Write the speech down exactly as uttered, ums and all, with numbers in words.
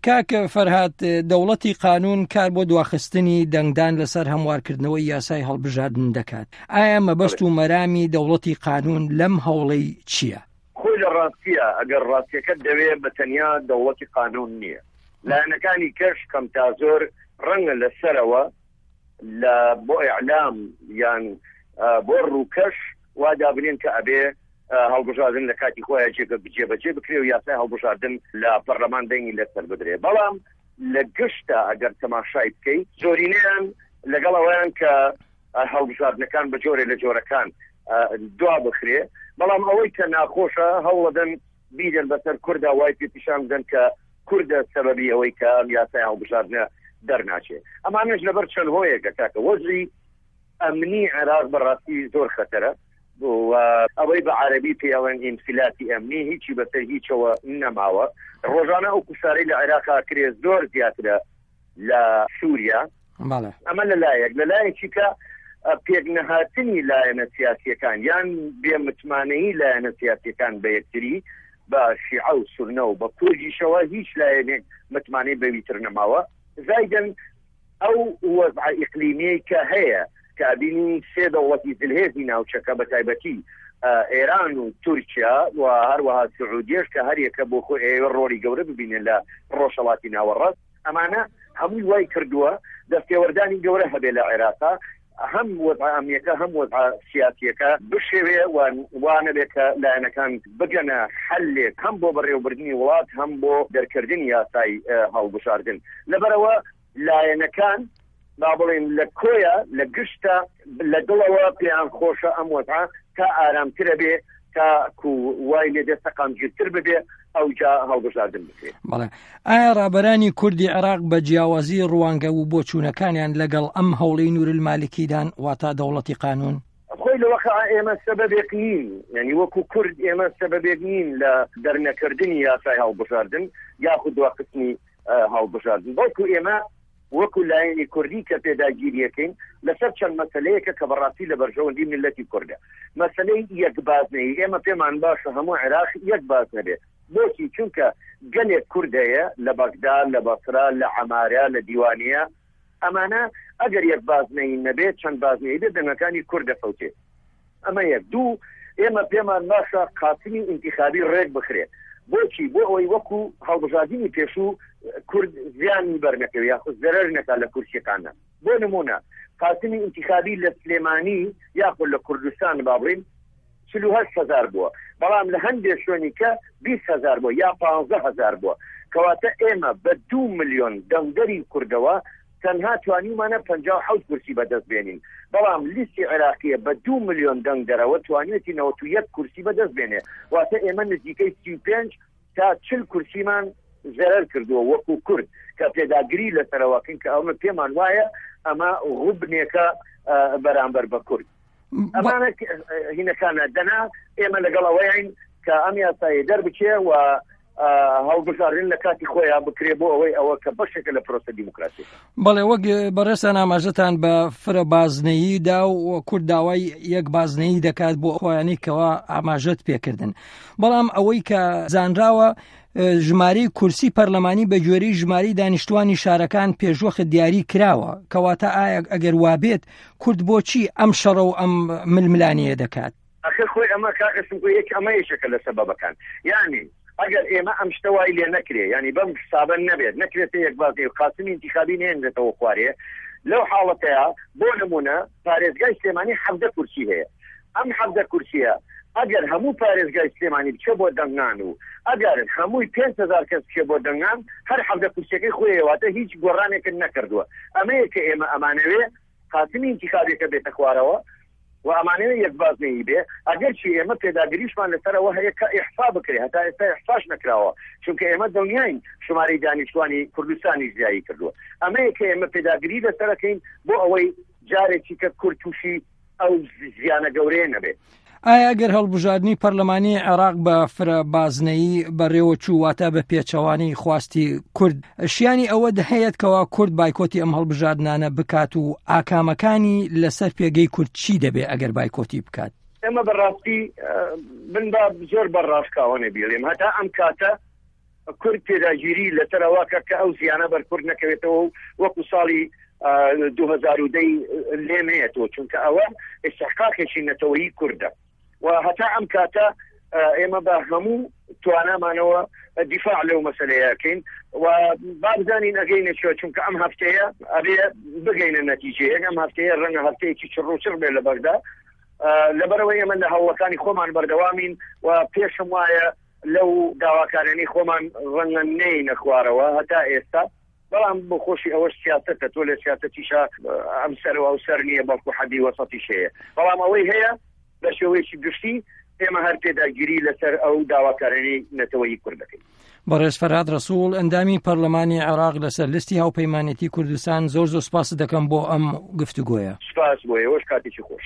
کاکە فەرهاد دەوڵەتی قانون کار بۆ دواخستنی دەنگدان لەسەر هەموارکردنەوەی یاسای هەڵبژاردن دەکات. ئایا مەبەست و مەرامی دەوڵەتی قانون لەم هەوڵەی چییە؟ خۆی لە ڕاستیە ئەگەر ڕاستیەکەت دەوێت بە تەنیا دەوڵەتی قانون نییە. لایەنەکانی کەش کەم تا زۆر ڕەنگە لەسەرەوە لە بۆ ئیعلام یان بۆ ڕووکەش وا دابنێن کە ئەبێ هەڵبژاردن لە کاتی خۆیان جێبەجێ بکرێ و یاسای هەڵبژاردن لە پەرلەمان دەنگی لەسەر بدرێ. بەڵام لە گشتە ئەگەر تەماشای بکەیت زۆرینەیان لەگەڵ ئەوەیان کە هەڵبژاردنەکان بە جۆرێ لە جۆرەکان دوا بخرێ، بەڵام ئەوەی کە ناخۆشە هەوڵەدەن بیدەن بەسەر کووردا وای پێ پیشان بدەن کە کووردە سەبەبی ئەوەی کە یاسای هەڵبژاردنە دەرناچێ. ئەمانەش لەبەر چەند هۆیەکە کاکە وەزری ئەمنی عێراق بەڕاستی زۆر خەتەرە و ئەوەی بە عەرەبی پێڵێن ئینفلاتی ئەمنی هیچی بەسەر هیچەوە نەماوە. ڕۆژانە ئەو کوسارەی لە عێراقا کرێ زۆر زیاترە لە سووریا. ئەمە لەلایەک لەلایەکی کە پێکنەهاتنی لایەنە سیاسیەکان یان بێمتمانەیی لایەنە سیاسیەکان بە یەکتری بە شیعە و سونە و بە کورجیشەوە هیچ لایەنێک متمانەی بەویتر نەماوە. زایدن ئەو وەزع ئیقلیمیەی کە هەیە کە بینی سێ دەوڵەتی دلهێزی ناوچەکە بە تایبەتی ئێران و تورکیا و هەروەها سعودیەش کە هەر یەکە بۆ خۆی ئێوە ڕۆڵی گەورە ببینێن لە ڕۆژهەڵاتی ناوەڕاست، ئەمانە هەمووی وای کردووە دەستێوەردانی گەورە هەبێ لە عێراقا هەم وەزع ئەمنیەکە هەم وەزع سیاسیەکە بشێوێ وانە بێت کە لایەنەکان بگەنە حەلێک هەم بۆ بەڕێوەبردننی وڵات هەم بۆ دەرکردنی یاسای هەڵبژاردن. لەبەرەوە لایەنەکان با بڵێن لە کۆیە لە گشتە لە دڵەوە پێیان خۆشە ئەم وەزع تا ئارامترە بێ تا وای لێ دەستە قامگیرتر ببێ ئەو جا هەڵبژاردن بکرێت. بەڵێ ئایا ڕابەرانی کوردی عێراق بە جیاوازی ڕوانگە و بۆچوونەکانیان لەگەڵ ئەم هەوڵەی نورالمالیکیدان واتە دەوڵەتی قانون؟ خۆی لەوەخە ئێمە سەبەبێک نین، یعنی وەکو کورد ئێمە سەبەبێک نین لە دەرنەکردنی یاسای هەڵبژاردن یاخود دواخستنی هەڵبژاردن، بەڵکو ئێمە وەکو لایەنی کوردی کە پێداگیریەکەین لەسەر چەند مەسەلەیەکە کە بەڕاستی لە بەرژەوەندی ملەتی کوردە. مەسەلەی یەکبازنەی ئێمە پێمان باشە هەموو عێراق یەک باز نەبێت. بۆچی؟ چونکە گەلێک کوردەیە لە بەغدا، لە بەسرا، لە عەمارە، لە دیوانیە، ئەمانە ئەگەر یەک بازنەی نەبێت چەند بازنەی بێت دەنگەکانی کوردە فەوتێت. ئەمە یەک. دوو، ئێمە پێمان باشە قاسمی ئینتیخابی ڕێک بخرێت. بۆچی؟ بۆ ئەوەی وەکو هەڵبژاردنی پێشوو کورد زیانی بەرنەکەوێت یاخود زەرەر نەکا لە کورسیەکانە. بۆ نمونە قاسمی ئینتیخابی لە سلێمانی یاخود لە کوردستان بابڕین چل و هەشت هەزار بووە، بەڵام لە هەندێک شوێنی کە بیست هەزار بووە یا پانزە هەزار بووە، کەواتە ئێمە بە دوو ملیۆن دەنگدەری کوردەوە تەنها توانیمانە پەنجا و حەوت کورسی بەدەست بێنین، بەڵام لیستی عێراقیە بە دوو ملیۆن دەنگدەرەوە توانێتی نەوەت و یەک کورسی بەدەست بێنێ، واتە ئێمە نزیکەی سی و پێنج تا چل کورسیمان زەرەر کردووە وەکو کورد کە پێداگیری لەسەرەوەکەین کە ئەومە پێمان وایە ئەمە غوبنێکە بەرامبەر بە کورد. ئەمانە هینەکانە دەنا ئێمە لەگەڵ ئەوەیین کە ئەم یاسایە دەربچێ و هەڵبژاردن لە کاتی خۆیان بکرێ بۆ ئەوەی ئەوە کە بەشێکە لە پرۆسە دیموکراسی. بەڵێ وەک بەڕێستان ئاماژەتان بە فرە بازنەییدا و کورد داوای یەک بازنەیی دەکات بۆ خۆیانی کەوا ئاماژەت پێکردن، بەڵام ئەوەی کە زانراوە ژمارەی کورسی پەرلەمانی بە گوێرەی ژمارەی دانیشتوانی شارەکان پێشوەخت دیاری کراوە، کەواتە ئایا ئەگەر وابێت کورد بۆچی ئەم شەڕە و ئەم ململانیە دەکات؟ ئەخر خۆی ئەمە کاکەسم یەک ئەمە یەکێکە لە سەبەبەکان، یعنی ئەگەر ئێمە ئەم شتە وای لێ نەکرێ، ینی بەم حسابە نەبێت نەکرێتە یەک بازی و قاسمی ئینتیخابی نێنرێتەوە خوارێ، لەو حاڵەتەیە بۆ نمونە پارێزگای سلێمانی حەڤدە کورسی هەیە، ئەم حەڤدە کورسیە ئەگەر هەموو پارێزگای سلێمانی بچێ بۆ دەنگان و ئەگەر هەمووی پێنج هەزار کەس بچێ بۆ دەنگان هەر حەڤدە کورسیەکەی خۆیەواتە هیچ گۆڕانێکن نەکردووە. ئەمەیە کە ئێمە ئەمانەوێ قاسمی ئینتیخابێکە بێتە خوارەوە و ئەمانەوێ یەک بازنەیی بێ، ئەگەر چی ئێمە پێداگریشمان لەسەرەوە هەیە کە ئیحسا بکرێ، هەتا ئێستا ئیحساش نەکراوە، چونکە ئێمە دڵنیاین ژمارەی دانیشتوانی کوردستانی زیایی کردووە. ئەمەیە کە ئێمە پێداگری لەسەرەکەین بۆ ئەوەی جارێکی کە کورد تووشی ئەو زیانە گەورەیە نەبێت. ئایا ئەگەر هەڵبژاردننی پەرلەمانی عێراق بە فرە بازنەیی بەڕێوە چوو واتە بە پێچەوانی خواستی کورد، شیانی ئەوە دەهەیەت کەوا کورد بایکۆتی ئەم هەڵبژاردنانە بکات و ئاکامەکانی لەسەر پێگەی کورد چی دەبێ ئەگەر بایکۆتی بکات؟ ئێمە بەڕاستی بنبا زۆر بەڕاشکاوانە بیڵێم هەتا ئەم کاتە کورد پێداگیری لەسەرەوەکە کە ئەو زیانە بەر کورد نەکەوێتەوە وەکو ساڵی دو هەزار و دەی لێمێتەوە چونکە ئەوە ئێستحقاقێکی نەتەوەیی کوردە و هەتا ئەم کاتە ئێمە بە هەموو توانامانەوە دیفاع لەو مەسەلەیەکەین و بابزانین ئەگەینەوە چونکە ئەم هەفتەیە ئەبێ بگەینە نەتیجەیەک ئەم هەفتەیە ڕەنگە هەفتەیەکی چڕوچڕ بێ لە بەردا لەبەرەوەی ئێمە لە هەوڵەکانی خۆمان بەردەوامین و پێشم وایە لەو داواکارانی خۆمان ڕەنگە نەینە خوارەوە هەتا ئێستا بەڵام بۆ خۆشی ئەوەش سیاسەتە تۆ لە سیاسەتیشە ئەم سەرەوە ئەو سەر نییە بەڵکو حەدی وەسەتیش هەیە بەڵام ئەوەی هەیە بە شێوەیەکی گشتی ئێمە هەر پێداگیری لەسەر ئەو داواکارانی نەتەوەیی کوورد دەکەین. بەڕێز فەرهاد ڕەسوول ئەندامی پەرلەمانی عێراق لەسەر لیستی هاوپەیمانێتی کوردستان زۆر زۆر سپاس دەکەم بۆ ئەم گفتوگۆیە. سپاس بۆ ئێوەش کاتێکی خۆش.